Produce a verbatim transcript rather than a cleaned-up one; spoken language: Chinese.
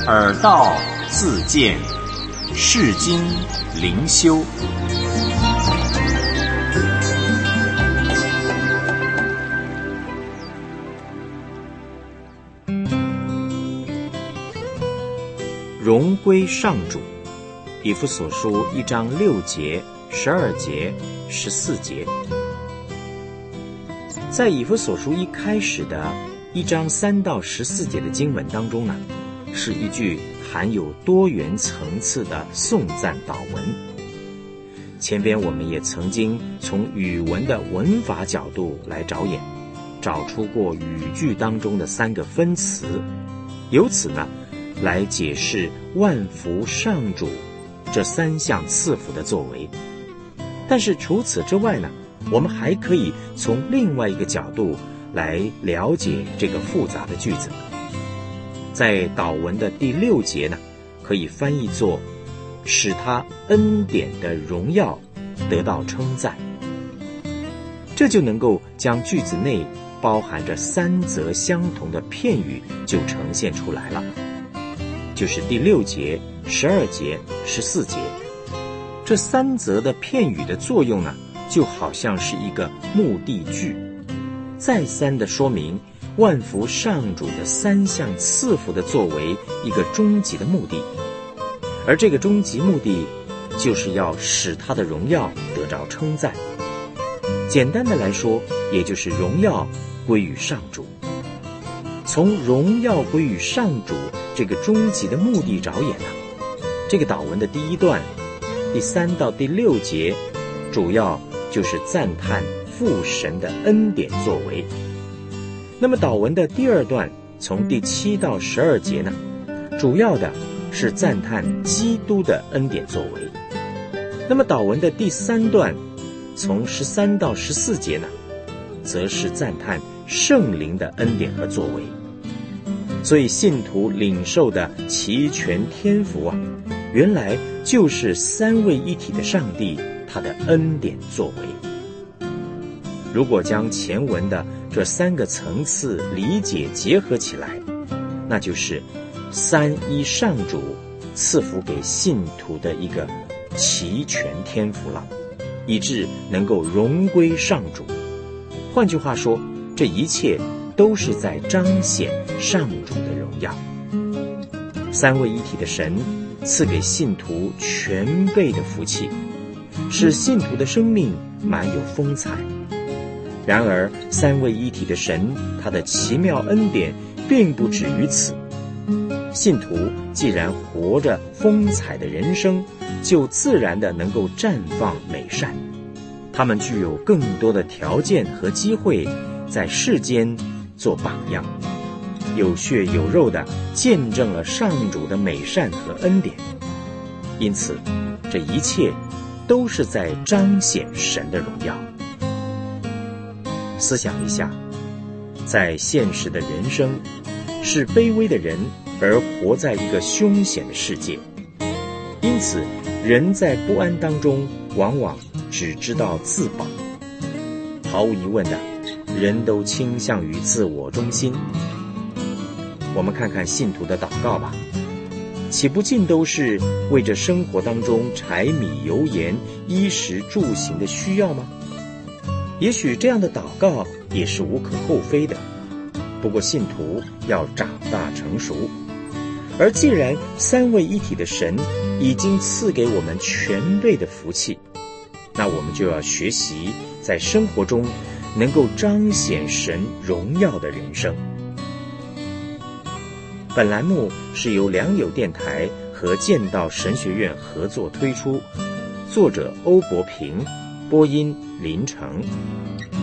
耳道自见，世经灵修。荣归上主。以弗所书一章六节、十二节、十四节。在以弗所书一开始的一章三到十四节的经文当中呢，是一句含有多元层次的颂赞祷文。前边我们也曾经从语文的文法角度来着眼，找出过语句当中的三个分词，由此呢来解释万福上主这三项赐福的作为。但是除此之外呢，我们还可以从另外一个角度来了解这个复杂的句子。在祷文的第六节呢，可以翻译作使他恩典的荣耀得到称赞。这就能够将句子内包含着三则相同的片语就呈现出来了，就是第六节、十二节、十四节。这三则的片语的作用呢，就好像是一个目的句，再三的说明万福上主的三项赐福的作为一个终极的目的。而这个终极目的就是要使他的荣耀得着称赞。简单的来说，也就是荣耀归于上主。从荣耀归于上主这个终极的目的着眼呢，这个祷文的第一段第三到第六节主要就是赞叹父神的恩典作为。那么祷文的第二段从第七到十二节呢，主要的是赞叹基督的恩典作为。那么祷文的第三段从十三到十四节呢，则是赞叹圣灵的恩典和作为。所以信徒领受的齐全天福啊，原来就是三位一体的上帝他的恩典作为。如果将前文的这三个层次理解结合起来，那就是三一上主赐福给信徒的一个齐全天福了，以致能够荣归上主。换句话说，这一切都是在彰显上主的荣耀。三位一体的神赐给信徒全备的福气，使信徒的生命满有风采。然而三位一体的神他的奇妙恩典并不止于此。信徒既然活着风采的人生，就自然的能够绽放美善。他们具有更多的条件和机会在世间做榜样，有血有肉的见证了上主的美善和恩典。因此这一切都是在彰显神的荣耀。思想一下，在现实的人生，是卑微的人而活在一个凶险的世界，因此人在不安当中往往只知道自保。毫无疑问的，人都倾向于自我中心。我们看看信徒的祷告吧，岂不尽都是为着生活当中柴米油盐、衣食住行的需要吗？也许这样的祷告也是无可厚非的，不过信徒要长大成熟。而既然三位一体的神已经赐给我们全备的福气，那我们就要学习在生活中能够彰显神荣耀的人生。本栏目是由良友电台和剑道神学院合作推出，作者欧伯平，播音林成。